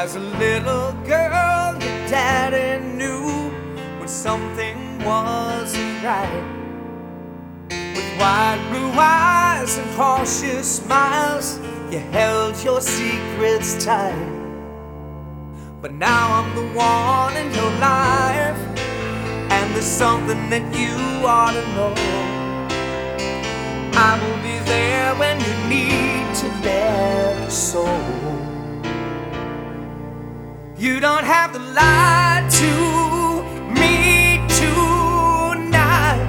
As a little girl, your daddy knew when something wasn't right. With wide blue eyes and cautious smiles, you held your secrets tight. But now I'm the one in your life, and there's something that you ought to know. I will be there when you need to let your soul. You don't have to lie to me tonight,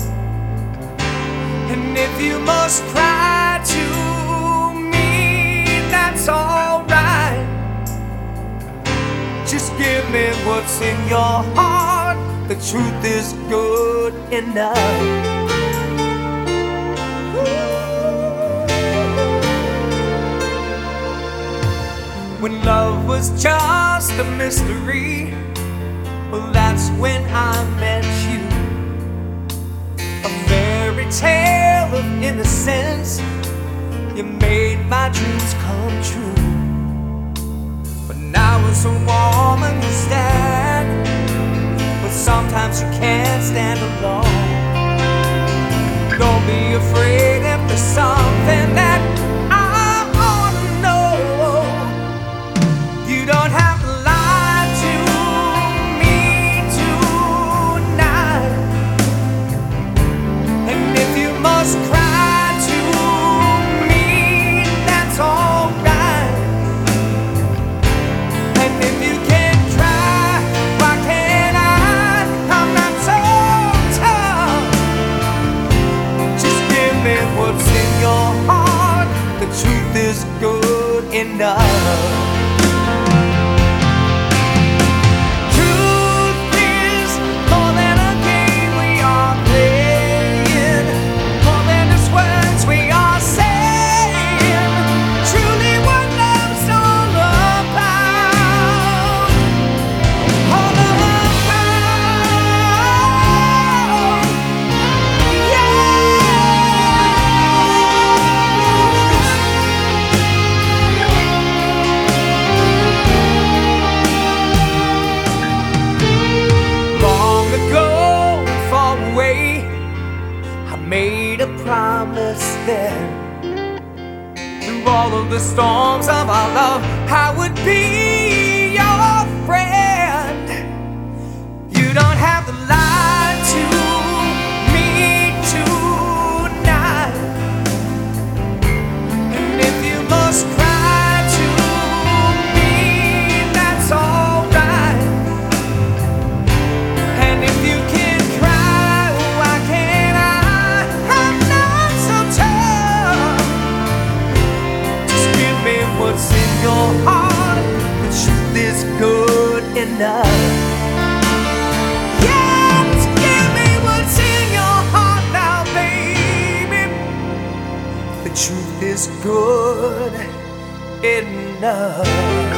and if you must cry to me, that's alright. Just give me what's in your heart. The truth is good enough. When love was just a mystery, well, that's when I met you. A fairy tale of innocence, you made my dreams come true. But now as a woman you stand, but sometimes you can't stand alone. Don't be afraid if there's something that you don't have to lie to me tonight, and if you must cry to me, that's alright. And if you can't try, why can't I? I'm not so tough. Just give me what's in your heart. The truth is good enough. Made a promise there. Through all of the storms of our love, I would be your friend. You don't have to lie to me tonight, and if you must cry to me, that's alright. And if you can't cry, why can't what's in your heart? The truth is good enough. Yeah, just give me what's in your heart now, baby. The truth is good enough.